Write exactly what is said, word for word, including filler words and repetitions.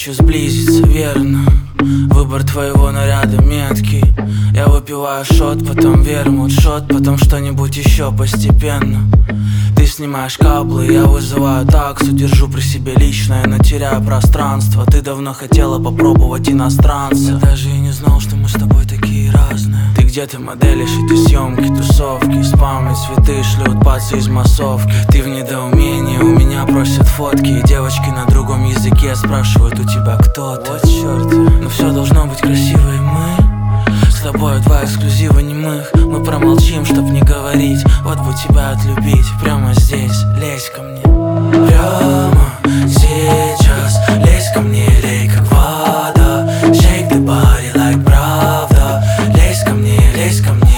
хочу сблизиться, верно. Выбор твоего наряда меткий. Я выпиваю шот, потом вермут, шот, потом что-нибудь еще постепенно. Ты снимаешь каблы, я вызываю таксу, держу при себе личное, но теряю пространство. Ты давно хотела попробовать иностранца. Я даже и не знал, что мы с тобой такие разные. Ты где-то моделишь эти съемки, тусовки, спам и цветы шлют пацы из массовки. Ты в недоумении, у меня просят фотки, и девочки на другом языке спрашивают у тебя, кто ты. Вот черт, но все должно быть красиво, и мы с тобой два эксклюзива немых. Мы промолчим, чтоб не говорить. Вот бы тебя отлюбить прямо здесь, лезь ко мне. Прямо сейчас лезь ко мне, лей как вода. Shake the body like правда. Лезь ко мне, лезь ко мне.